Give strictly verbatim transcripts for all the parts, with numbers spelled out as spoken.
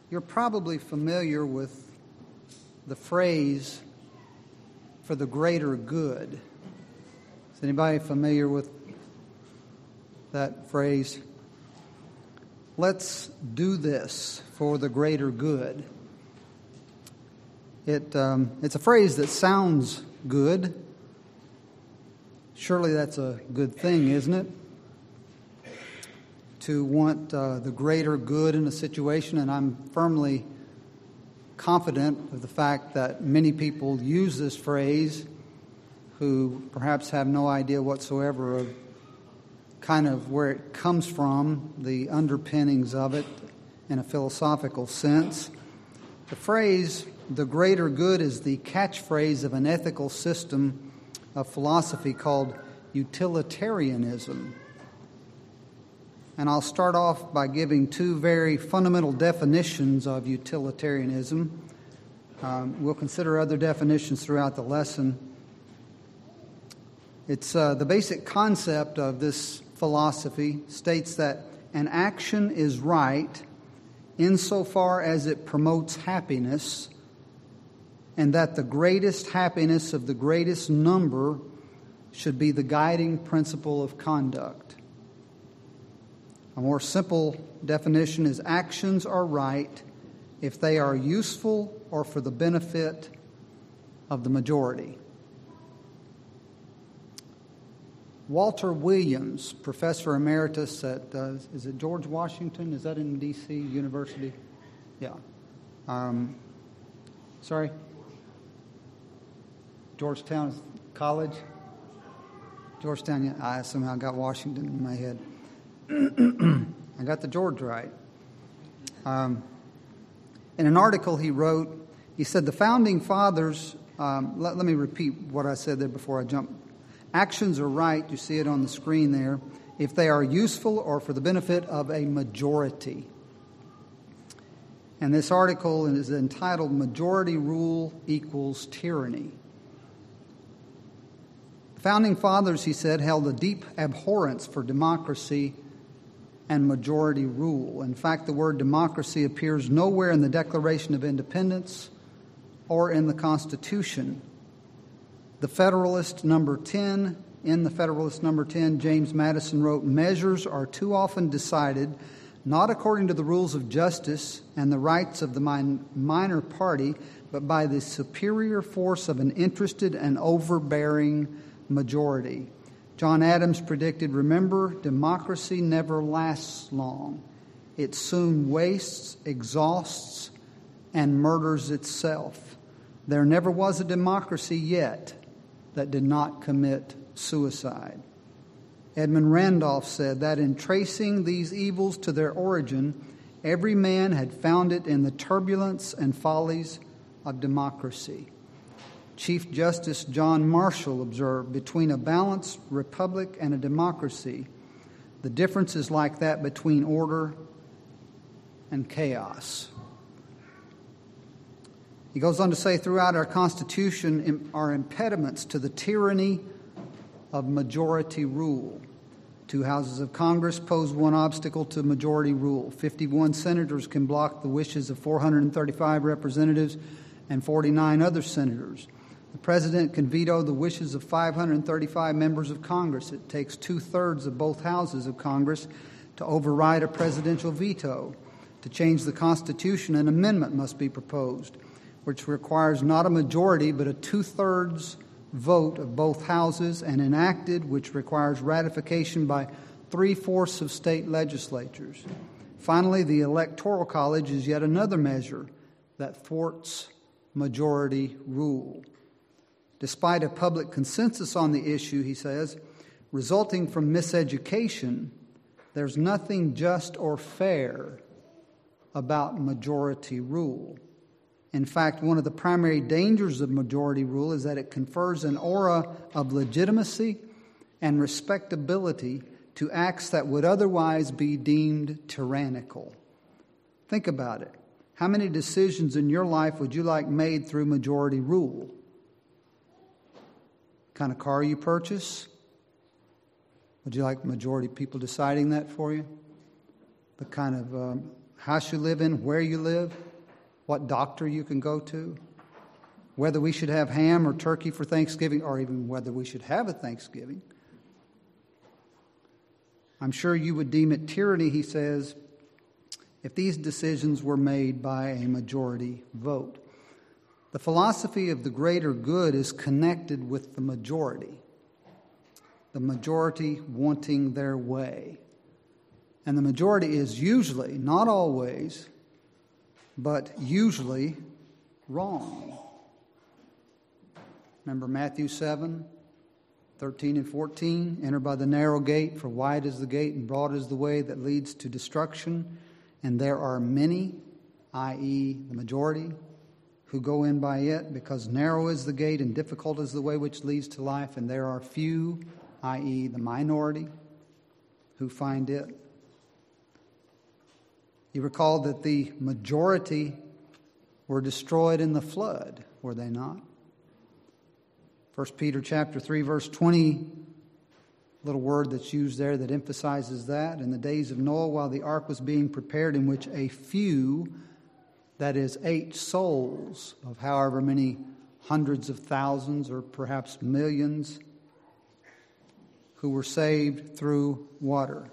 You're probably familiar with the phrase, for the greater good. Is anybody familiar with that phrase? Let's do this for the greater good. It um, it's a phrase that sounds good. Surely that's a good thing, isn't it? To want uh, the greater good in a situation, and I'm firmly confident of the fact that many people use this phrase who perhaps have no idea whatsoever of kind of where it comes from, the underpinnings of it in a philosophical sense. The phrase, the greater good, is the catchphrase of an ethical system of philosophy called utilitarianism. And I'll start off by giving two very fundamental definitions of utilitarianism. Um, we'll consider other definitions throughout the lesson. It's uh, the basic concept of this philosophy states that an action is right insofar as it promotes happiness, and that the greatest happiness of the greatest number should be the guiding principle of conduct. A more simple definition is actions are right if they are useful or for the benefit of the majority. Walter Williams, professor emeritus at, uh, is it George Washington? Is that in D C University? Yeah. Um, sorry? Georgetown College? Georgetown, yeah, I somehow got Washington in my head. I got the George right. Um, in an article he wrote, he said the founding fathers, um, let, let me repeat what I said there before I jump. Actions are right, you see it on the screen there, if they are useful or for the benefit of a majority. And this article is entitled Majority Rule Equals Tyranny. The founding fathers, he said, held a deep abhorrence for democracy and majority rule. In fact, the word democracy appears nowhere in the Declaration of Independence or in the Constitution. The Federalist number ten, in the Federalist number ten, James Madison wrote, "Measures are too often decided not according to the rules of justice and the rights of the min- minor party, but by the superior force of an interested and overbearing majority." John Adams predicted, "Remember, democracy never lasts long. It soon wastes, exhausts, and murders itself. There never was a democracy yet that did not commit suicide." Edmund Randolph said that in tracing these evils to their origin, every man had found it in the turbulence and follies of democracy. Chief Justice John Marshall observed, "Between a balanced republic and a democracy, the difference is like that between order and chaos." He goes on to say, throughout our Constitution are impediments to the tyranny of majority rule. Two houses of Congress pose one obstacle to majority rule. fifty-one senators can block the wishes of four hundred thirty-five representatives and forty-nine other senators. The president can veto the wishes of five hundred thirty-five members of Congress. It takes two-thirds of both houses of Congress to override a presidential veto. To change the Constitution, an amendment must be proposed, which requires not a majority but a two-thirds vote of both houses, and enacted, which requires ratification by three-fourths of state legislatures. Finally, the Electoral College is yet another measure that thwarts majority rule. Despite a public consensus on the issue, he says, resulting from miseducation, there's nothing just or fair about majority rule. In fact, one of the primary dangers of majority rule is that it confers an aura of legitimacy and respectability to acts that would otherwise be deemed tyrannical. Think about it. How many decisions in your life would you like made through majority rule? Kind of car you purchase? Would you like majority people deciding that for you? The kind of um, house you live in, where you live, what doctor you can go to, whether we should have ham or turkey for Thanksgiving, or even whether we should have a Thanksgiving. I'm sure you would deem it tyranny, he says, if these decisions were made by a majority vote. The philosophy of the greater good is connected with the majority, the majority wanting their way. And the majority is usually, not always, but usually wrong. Remember Matthew seven, thirteen and fourteen? Enter by the narrow gate, for wide is the gate and broad is the way that leads to destruction. And there are many, that is the majority, who go in by it, because narrow is the gate and difficult is the way which leads to life. And there are few, that is the minority, who find it. You recall that the majority were destroyed in the flood, were they not? First Peter chapter three, verse twenty, little word that's used there that emphasizes that. In the days of Noah, while the ark was being prepared, in which a few, that is eight souls of however many hundreds of thousands or perhaps millions, who were saved through water.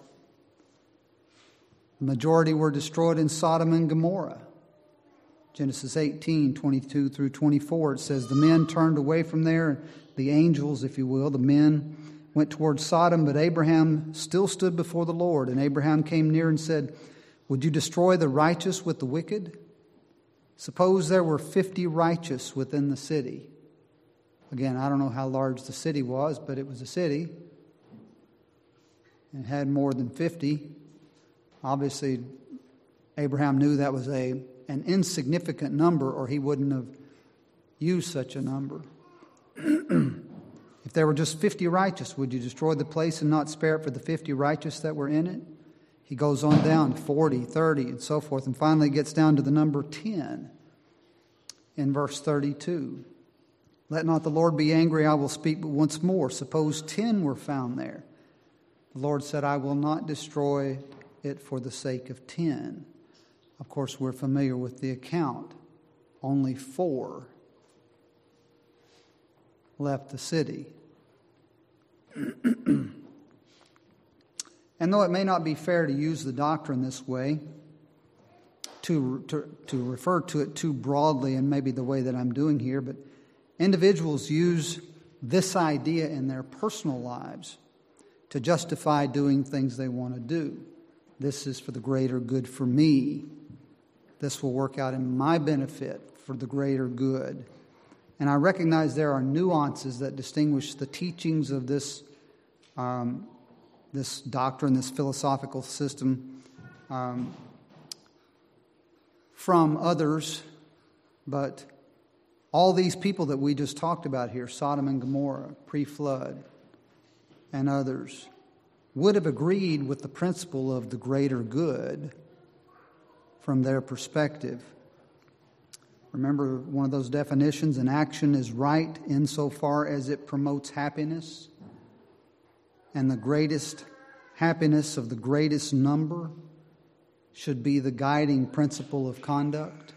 The majority were destroyed in Sodom and Gomorrah. Genesis eighteen, twenty-two through twenty-four, it says, the men turned away from there, the angels, if you will, the men went towards Sodom, but Abraham still stood before the Lord. And Abraham came near and said, would you destroy the righteous with the wicked? Suppose there were fifty righteous within the city. Again, I don't know how large the city was, but it was a city. And had more than fifty. Obviously, Abraham knew that was a an insignificant number, or he wouldn't have used such a number. If there were just fifty righteous, would you destroy the place and not spare it for the fifty righteous that were in it? He goes on down, forty, thirty, and so forth, and finally gets down to the number ten in verse thirty-two. Let not the Lord be angry, I will speak but once more. Suppose ten were found there. The Lord said, I will not destroy it for the sake of ten. Of course, we're familiar with the account. Only four left the city. And though it may not be fair to use the doctrine this way, to, to, to refer to it too broadly and maybe the way that I'm doing here, but individuals use this idea in their personal lives to justify doing things they want to do. This is for the greater good for me. This will work out in my benefit for the greater good. And I recognize there are nuances that distinguish the teachings of this, um, this doctrine, this philosophical system, um, from others. But all these people that we just talked about here, Sodom and Gomorrah, pre-flood, and others, would have agreed with the principle of the greater good from their perspective. Remember one of those definitions, an action is right insofar as it promotes happiness, and the greatest happiness of the greatest number should be the guiding principle of conduct.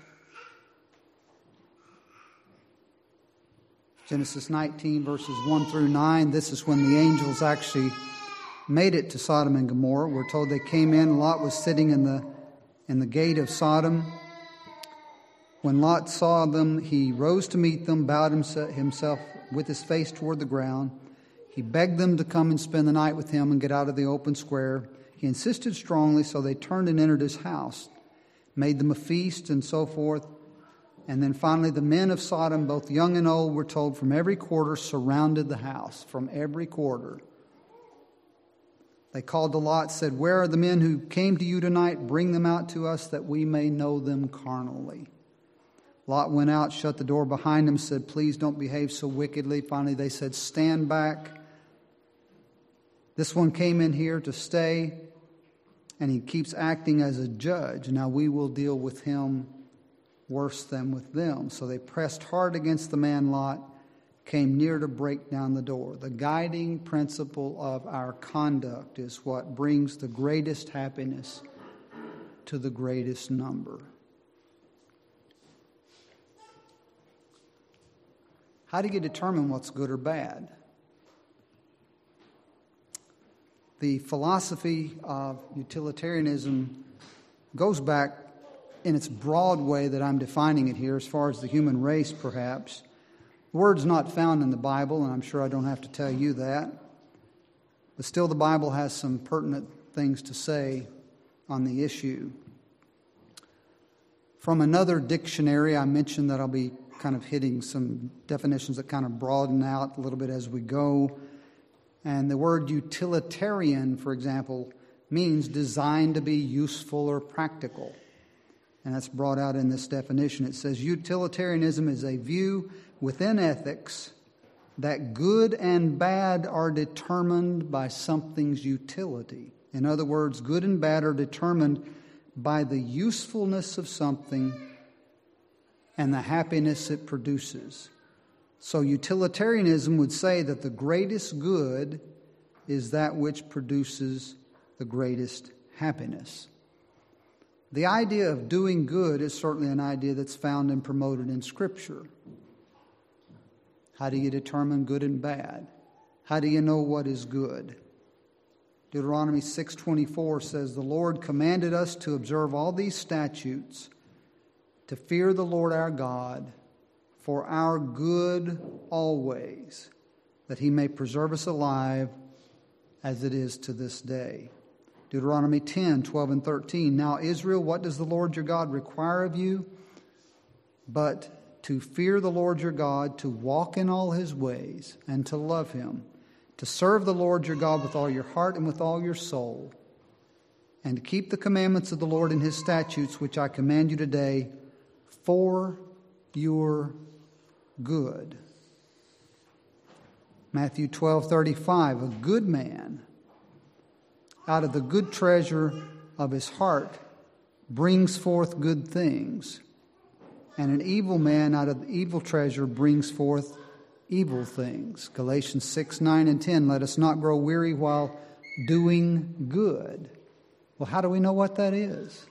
Genesis nineteen, verses one through nine, this is when the angels actually made it to Sodom and Gomorrah. We're told they came in, Lot was sitting in the in the gate of Sodom. When Lot saw them, he rose to meet them, bowed himself with his face toward the ground. He begged them to come and spend the night with him and get out of the open square. He insisted strongly, so they turned and entered his house, made them a feast and so forth. And then finally the men of Sodom, both young and old, we're told, from every quarter surrounded the house, from every quarter. They called to Lot, said, where are the men who came to you tonight? Bring them out to us that we may know them carnally. Lot went out, shut the door behind him, said, please don't behave so wickedly. Finally they said, stand back. This one came in here to stay, and he keeps acting as a judge. Now we will deal with him worse than with them. So they pressed hard against the man Lot, came near to break down the door. The guiding principle of our conduct is what brings the greatest happiness to the greatest number. How do you determine what's good or bad? The philosophy of utilitarianism goes back in its broad way that I'm defining it here, as far as the human race, perhaps. The word's not found in the Bible, and I'm sure I don't have to tell you that. But still, the Bible has some pertinent things to say on the issue. From another dictionary, I mentioned that I'll be kind of hitting some definitions that kind of broaden out a little bit as we go. And the word utilitarian, for example, means designed to be useful or practical. And that's brought out in this definition. It says utilitarianism is a view within ethics that good and bad are determined by something's utility. In other words, good and bad are determined by the usefulness of something and the happiness it produces. So utilitarianism would say that the greatest good is that which produces the greatest happiness. The idea of doing good is certainly an idea that's found and promoted in Scripture. How do you determine good and bad? How do you know what is good? Deuteronomy six twenty-four says, "The Lord commanded us to observe all these statutes, to fear the Lord our God, for our good always, that He may preserve us alive as it is to this day." Deuteronomy ten, twelve and thirteen, "Now Israel, what does the Lord your God require of you? But to fear the Lord your God, to walk in all His ways, and to love Him, to serve the Lord your God with all your heart and with all your soul, and to keep the commandments of the Lord and His statutes, which I command you today, for your good." Matthew twelve thirty-five, "A good man out of the good treasure of his heart brings forth good things, and an evil man out of the evil treasure brings forth evil things." Galatians six, nine, and ten, "Let us not grow weary while doing good." Well, how do we know what that is?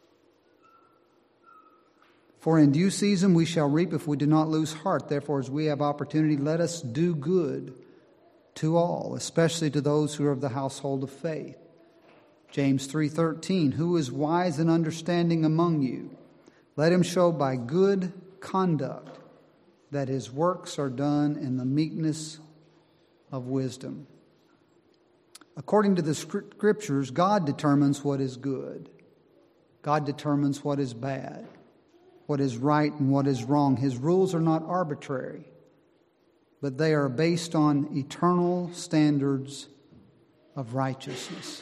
"For in due season we shall reap if we do not lose heart. Therefore, as we have opportunity, let us do good to all, especially to those who are of the household of faith." James three thirteen, "Who is wise and understanding among you? Let him show by good conduct that his works are done in the meekness of wisdom." According to the Scriptures, God determines what is good. God determines what is bad, what is right and what is wrong. His rules are not arbitrary, but they are based on eternal standards of righteousness.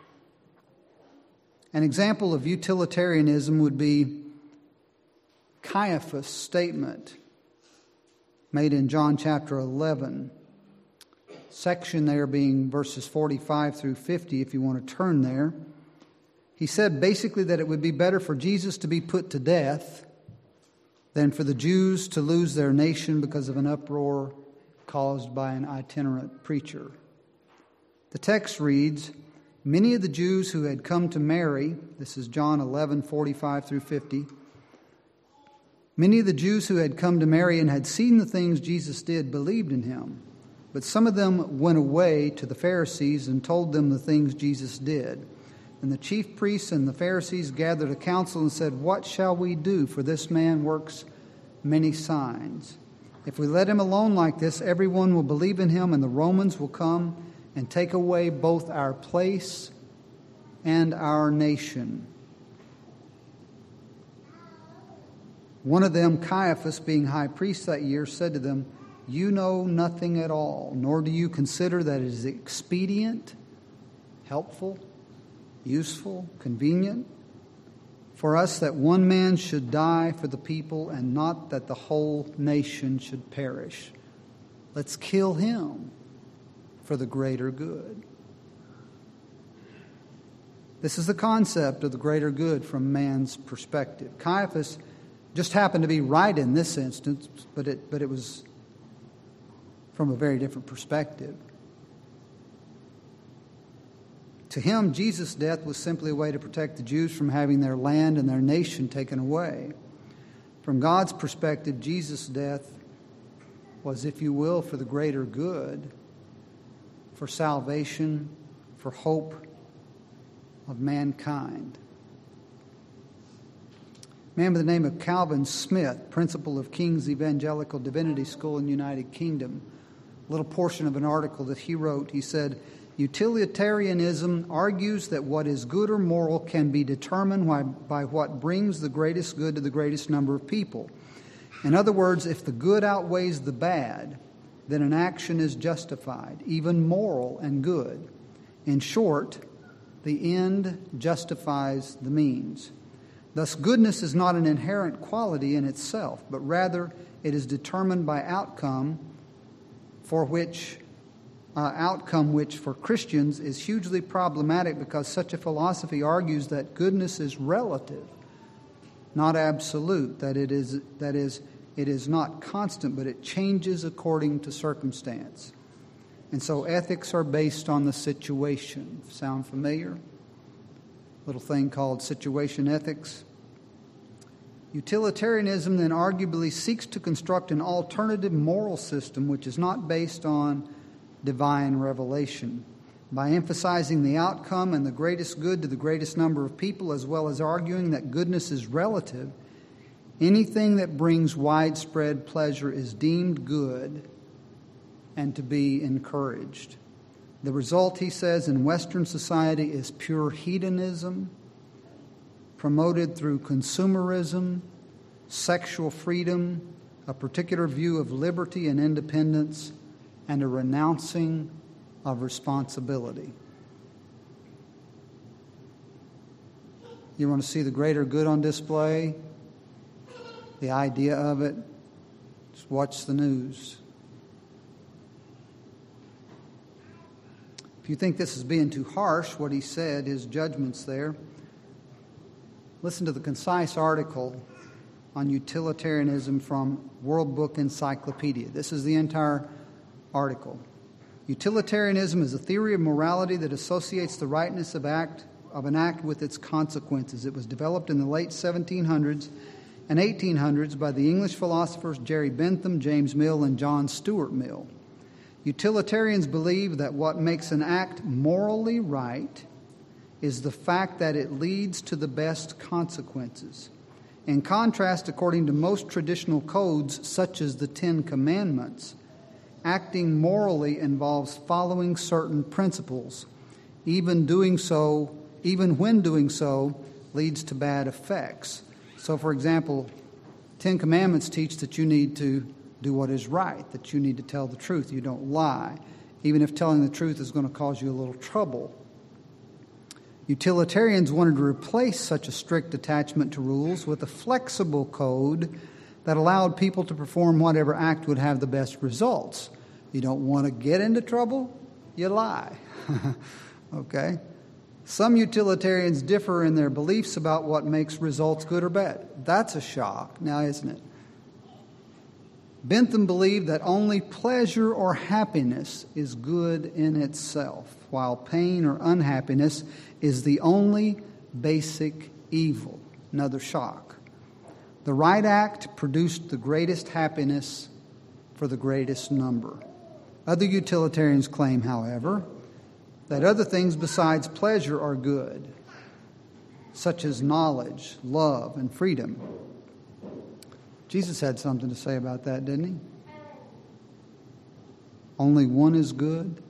An example of utilitarianism would be Caiaphas' statement made in John chapter eleven, section there being verses forty-five through fifty, if you want to turn there. He said basically that it would be better for Jesus to be put to death than for the Jews to lose their nation because of an uproar caused by an itinerant preacher. The text reads, "Many of the Jews who had come to Mary," this is John eleven, forty-five through fifty, "Many of the Jews who had come to Mary and had seen the things Jesus did believed in him. But some of them went away to the Pharisees and told them the things Jesus did. And the chief priests and the Pharisees gathered a council and said, 'What shall we do? For this man works many signs. If we let him alone like this, everyone will believe in him, and the Romans will come and take away both our place and our nation.' One of them, Caiaphas, being high priest that year, said to them, 'You know nothing at all, nor do you consider that it is expedient, helpful, useful, convenient for us that one man should die for the people and not that the whole nation should perish. Let's kill him for the greater good.'" This is the concept of the greater good from man's perspective. Caiaphas just happened to be right in this instance, but it but it was from a very different perspective. To him, Jesus' death was simply a way to protect the Jews from having their land and their nation taken away. From God's perspective, Jesus' death was, if you will, for the greater good, for salvation, for hope of mankind. A man by the name of Calvin Smith, principal of King's Evangelical Divinity School in the United Kingdom, a little portion of an article that he wrote, he said, "Utilitarianism argues that what is good or moral can be determined by, by what brings the greatest good to the greatest number of people. In other words, if the good outweighs the bad, then an action is justified, even moral and good. In short, the end justifies the means. Thus, goodness is not an inherent quality in itself, but rather it is determined by outcome for which uh, outcome which for Christians is hugely problematic because such a philosophy argues that goodness is relative, not absolute, that it is that is it is not constant, but it changes according to circumstance. And so ethics are based on the situation. Sound familiar? Little thing called situation ethics. Utilitarianism then arguably seeks to construct an alternative moral system which is not based on divine revelation. By emphasizing the outcome and the greatest good to the greatest number of people, as well as arguing that goodness is relative, anything that brings widespread pleasure is deemed good and to be encouraged. The result, he says, in Western society is pure hedonism, promoted through consumerism, sexual freedom, a particular view of liberty and independence, and a renouncing of responsibility. You want to see the greater good on display? The idea of it? Just watch the news. If you think this is being too harsh, what he said, his judgments there, listen to the concise article on utilitarianism from World Book Encyclopedia. This is the entire article. Utilitarianism is a theory of morality that associates the rightness of act of an act with its consequences. It was developed in the late seventeen hundreds and eighteen hundreds by the English philosophers Jerry Bentham, James Mill, and John Stuart Mill. Utilitarians believe that what makes an act morally right is the fact that it leads to the best consequences. In contrast, according to most traditional codes, such as the Ten Commandments, acting morally involves following certain principles. Even doing so, even when doing so, leads to bad effects. So, for example, Ten Commandments teach that you need to do what is right, that you need to tell the truth, you don't lie, even if telling the truth is going to cause you a little trouble. Utilitarians wanted to replace such a strict attachment to rules with a flexible code that allowed people to perform whatever act would have the best results. You don't want to get into trouble? You lie. Okay? Some utilitarians differ in their beliefs about what makes results good or bad. That's a shock, now isn't it? Bentham believed that only pleasure or happiness is good in itself, while pain or unhappiness is the only basic evil. Another shock. The right act produced the greatest happiness for the greatest number. Other utilitarians claim, however, that other things besides pleasure are good, such as knowledge, love, and freedom. Jesus had something to say about that, didn't he? Only one is good.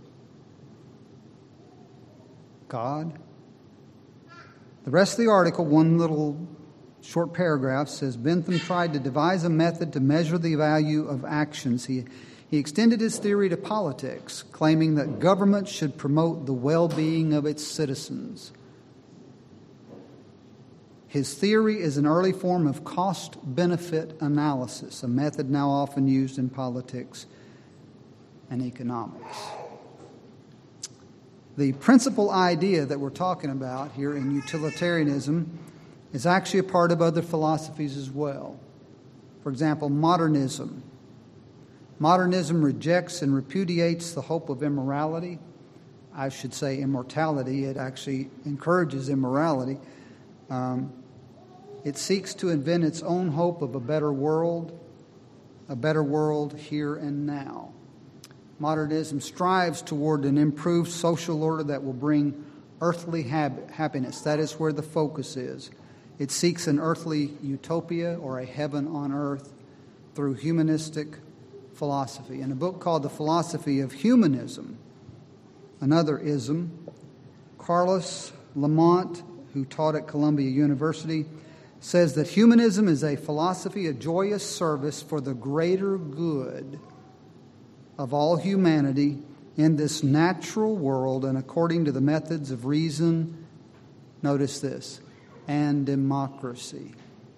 God. The rest of the article, one little short paragraph, says Bentham tried to devise a method to measure the value of actions. He, he extended his theory to politics, claiming that government should promote the well-being of its citizens. His theory is an early form of cost-benefit analysis, a method now often used in politics and economics. The principal idea that we're talking about here in utilitarianism is actually a part of other philosophies as well. For example, modernism. Modernism rejects and repudiates the hope of immorality. I should say immortality. It actually encourages immorality. Um, it seeks to invent its own hope of a better world, a better world here and now. Modernism strives toward an improved social order that will bring earthly hab- happiness. That is where the focus is. It seeks an earthly utopia or a heaven on earth through humanistic philosophy. In a book called The Philosophy of Humanism, another ism, Carlos Lamont, who taught at Columbia University, says that humanism is a philosophy of joyous service for the greater good of all humanity in this natural world and according to the methods of reason, notice this, and democracy.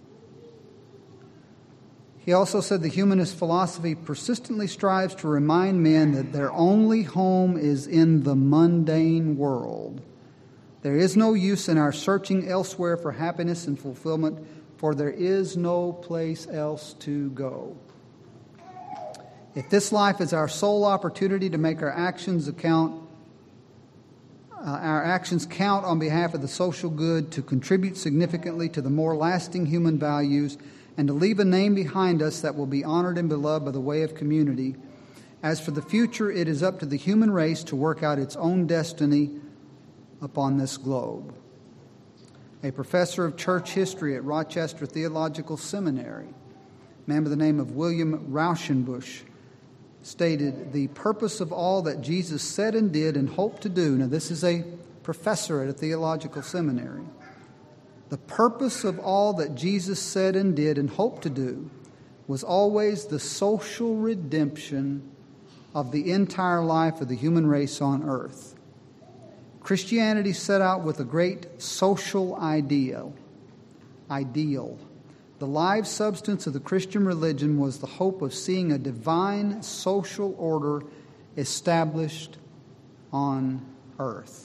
He also said the humanist philosophy persistently strives to remind men that their only home is in the mundane world. There is no use in our searching elsewhere for happiness and fulfillment, for there is no place else to go. If this life is our sole opportunity to make our actions account, uh, our actions count on behalf of the social good, to contribute significantly to the more lasting human values, and to leave a name behind us that will be honored and beloved by the way of community, as for the future, it is up to the human race to work out its own destiny upon this globe. A professor of church history at Rochester Theological Seminary, a man by the name of William Rauschenbusch, stated, the purpose of all that Jesus said and did and hoped to do, now this is a professor at a theological seminary, the purpose of all that Jesus said and did and hoped to do was always the social redemption of the entire life of the human race on earth. Christianity set out with a great social ideal. Ideal. The live substance of the Christian religion was the hope of seeing a divine social order established on earth.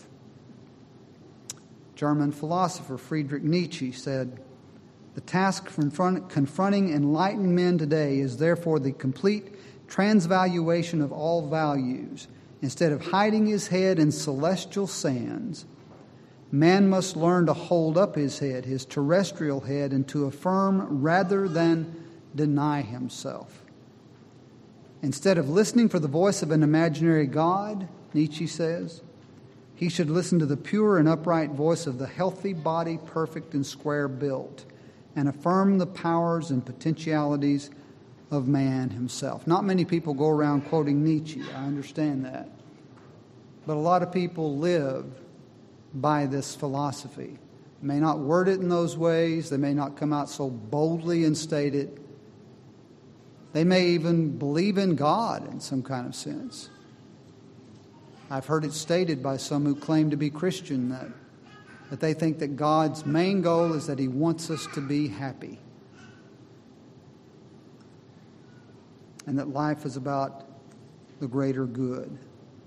German philosopher Friedrich Nietzsche said, the task confront, confronting enlightened men today is therefore the complete transvaluation of all values. Instead of hiding his head in celestial sands, man must learn to hold up his head, his terrestrial head, and to affirm rather than deny himself. Instead of listening for the voice of an imaginary God, Nietzsche says, he should listen to the pure and upright voice of the healthy body, perfect and square built, and affirm the powers and potentialities of man himself. Not many people go around quoting Nietzsche, I understand that. But a lot of people live by this philosophy. They may not word it in those ways, they may not come out so boldly and state it. They may even believe in God in some kind of sense. I've heard it stated by some who claim to be Christian that, that they think that God's main goal is that He wants us to be happy. And that life is about the greater good.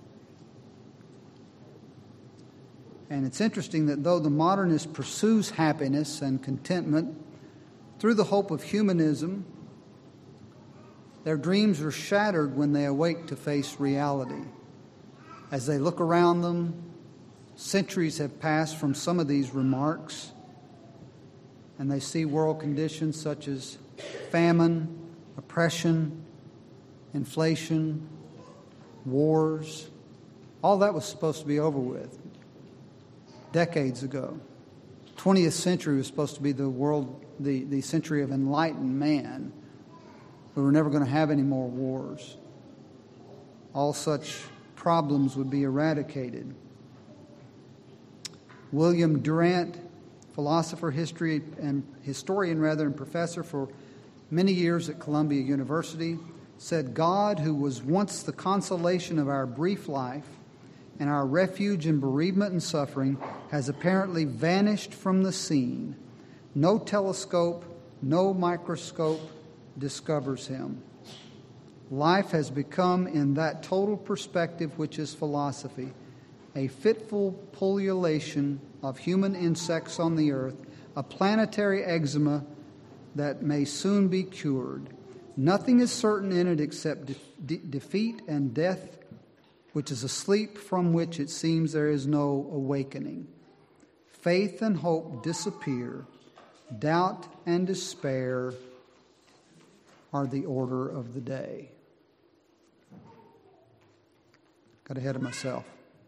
And it's interesting that though the modernist pursues happiness and contentment through the hope of humanism, their dreams are shattered when they awake to face reality. As they look around them, centuries have passed from some of these remarks, and they see world conditions such as famine, oppression, inflation, wars. All that was supposed to be over with decades ago. twentieth century was supposed to be the world, the, the century of enlightened man. We were never going to have any more wars. All such problems would be eradicated. William Durant, philosopher, history and historian rather, and professor for many years at Columbia University, said, God, who was once the consolation of our brief life and our refuge in bereavement and suffering, has apparently vanished from the scene. No telescope, no microscope discovers him. Life has become, in that total perspective which is philosophy, a fitful pullulation of human insects on the earth, a planetary eczema that may soon be cured. Nothing is certain in it except de- de- defeat and death which is a sleep from which it seems there is no awakening. Faith and hope disappear. Doubt and despair are the order of the day. Got ahead of myself.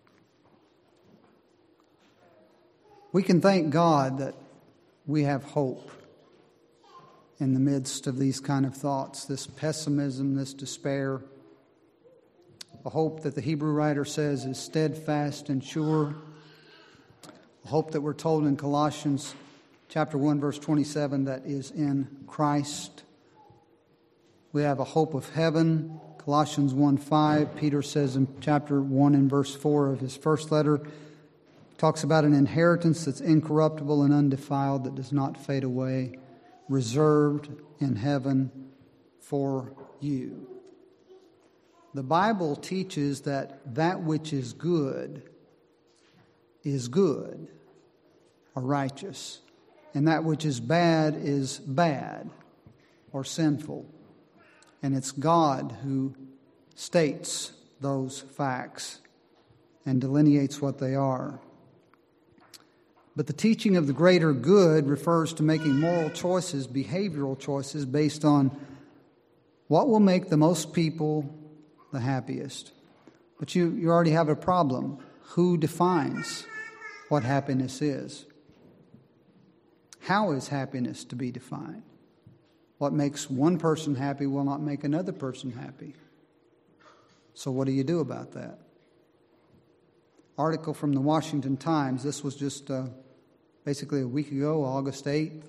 We can thank God that we have hope in the midst of these kind of thoughts, this pessimism, this despair. A hope that the Hebrew writer says is steadfast and sure. A hope that we're told in Colossians chapter one, verse twenty-seven, that is in Christ. We have a hope of heaven. Colossians one five, Peter says in chapter one and verse four of his first letter, talks about an inheritance that's incorruptible and undefiled, that does not fade away, reserved in heaven for you. The Bible teaches that that which is good is good or righteous, and that which is bad is bad or sinful. And it's God who states those facts and delineates what they are. But the teaching of the greater good refers to making moral choices, behavioral choices, based on what will make the most people the happiest. But you, you already have a problem. Who defines what happiness is? How is happiness to be defined? What makes one person happy will not make another person happy. So what do you do about that? Article from the Washington Times. This was just uh, basically a week ago, August eighth.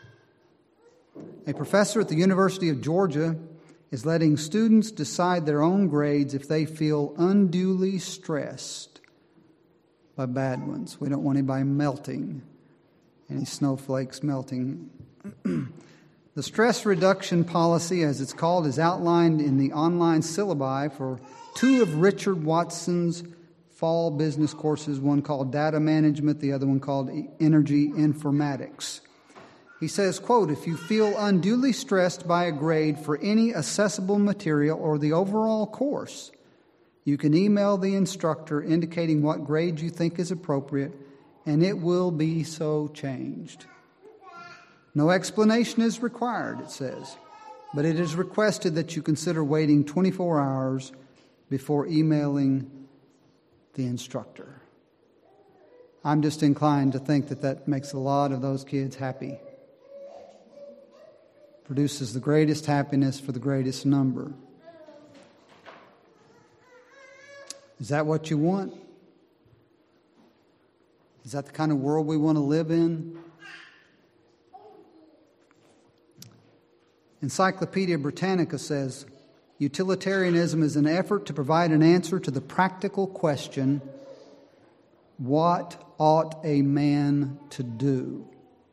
A professor at the University of Georgia is letting students decide their own grades if they feel unduly stressed by bad ones. We don't want anybody melting, any snowflakes melting. The stress reduction policy, as it's called, is outlined in the online syllabi for two of Richard Watson's fall business courses, one called Data Management, the other one called Energy Informatics. He says, quote, if you feel unduly stressed by a grade for any accessible material or the overall course, you can email the instructor indicating what grade you think is appropriate, and it will be so changed. No explanation is required, it says, but it is requested that you consider waiting twenty-four hours before emailing the instructor. I'm just inclined to think that that makes a lot of those kids happy. Produces the greatest happiness for the greatest number. Is that what you want? Is that the kind of world we want to live in? Encyclopedia Britannica says, utilitarianism is an effort to provide an answer to the practical question, what ought a man to do?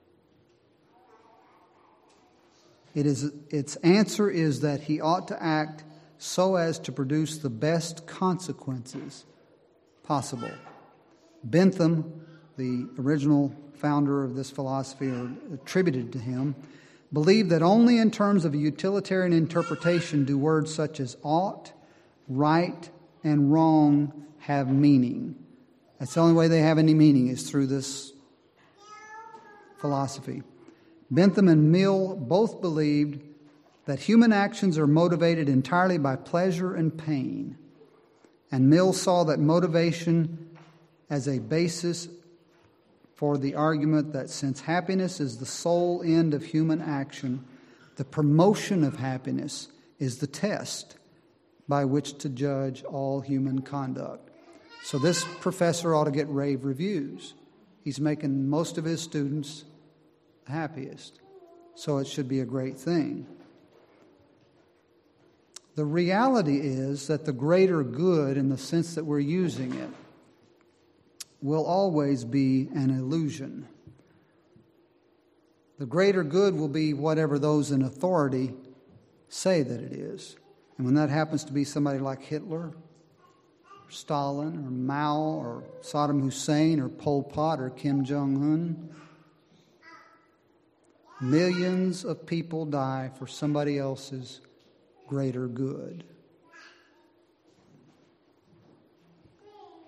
It is, its answer is that he ought to act so as to produce the best consequences possible. Bentham, the original founder of this philosophy, or attributed to him, believed that only in terms of a utilitarian interpretation do words such as ought, right, and wrong have meaning. That's the only way they have any meaning, is through this philosophy. Bentham and Mill both believed that human actions are motivated entirely by pleasure and pain. And Mill saw that motivation as a basis for the argument that since happiness is the sole end of human action, the promotion of happiness is the test by which to judge all human conduct. So this professor ought to get rave reviews. He's making most of his students the happiest. So it should be a great thing. The reality is that the greater good, in the sense that we're using it, will always be an illusion. The greater good will be whatever those in authority say that it is. And when that happens to be somebody like Hitler, or Stalin, or Mao, or Saddam Hussein, or Pol Pot, or Kim Jong-un, millions of people die for somebody else's greater good.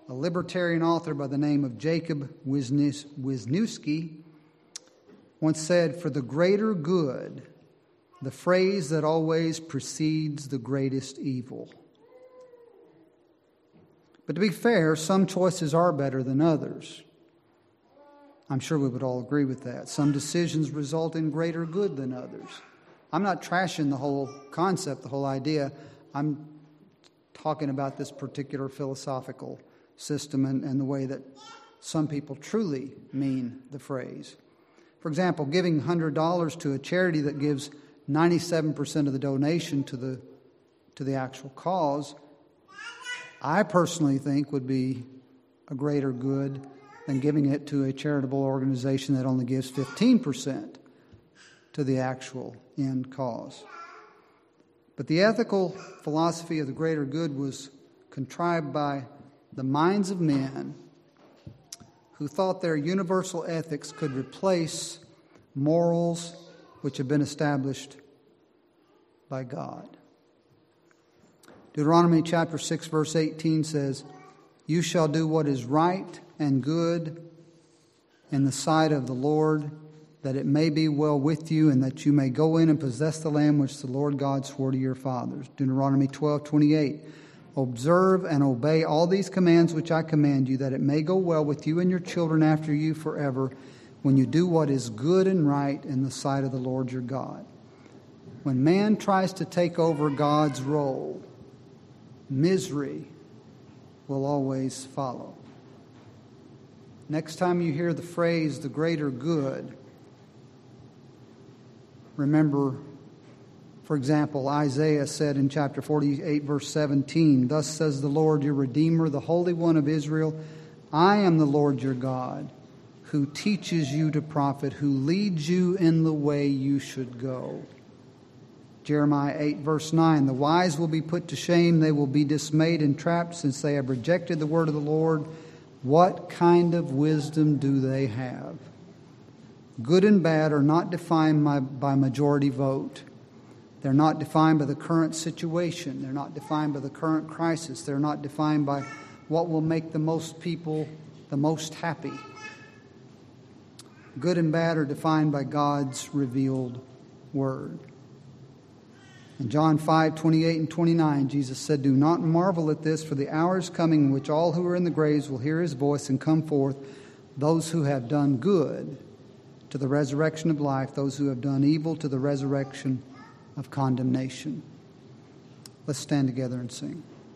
A libertarian author by the name of Jacob Wisniewski Wisniewski once said, "For the greater good, the phrase that always precedes the greatest evil." But to be fair, some choices are better than others. I'm sure we would all agree with that. Some decisions result in greater good than others. I'm not trashing the whole concept, the whole idea. I'm talking about this particular philosophical system and, and the way that some people truly mean the phrase. For example, giving one hundred dollars to a charity that gives ninety-seven percent of the donation to the to the actual cause, I personally think would be a greater good than giving it to a charitable organization that only gives fifteen percent to the actual end cause. But the ethical philosophy of the greater good was contrived by the minds of men who thought their universal ethics could replace morals which have been established by God. Deuteronomy chapter six, verse eighteen says, "You shall do what is right and good in the sight of the Lord, that it may be well with you, and that you may go in and possess the land which the Lord God swore to your fathers." Deuteronomy twelve, twenty-eight, "Observe and obey all these commands which I command you, that it may go well with you and your children after you forever, when you do what is good and right in the sight of the Lord your God." When man tries to take over God's role, misery will always follow. Next time you hear the phrase, the greater good, remember, for example, Isaiah said in chapter forty-eight, verse seventeen, "Thus says the Lord your Redeemer, the Holy One of Israel, I am the Lord your God, who teaches you to profit, who leads you in the way you should go." Jeremiah eight, verse nine, "The wise will be put to shame, they will be dismayed and trapped, since they have rejected the word of the Lord. What kind of wisdom do they have?" Good and bad are not defined by, by majority vote. They're not defined by the current situation. They're not defined by the current crisis. They're not defined by what will make the most people the most happy. Good and bad are defined by God's revealed word. In John five, twenty-eight and twenty-nine, Jesus said, "Do not marvel at this, for the hour is coming in which all who are in the graves will hear his voice and come forth, those who have done good to the resurrection of life, those who have done evil to the resurrection of condemnation." Let's stand together and sing.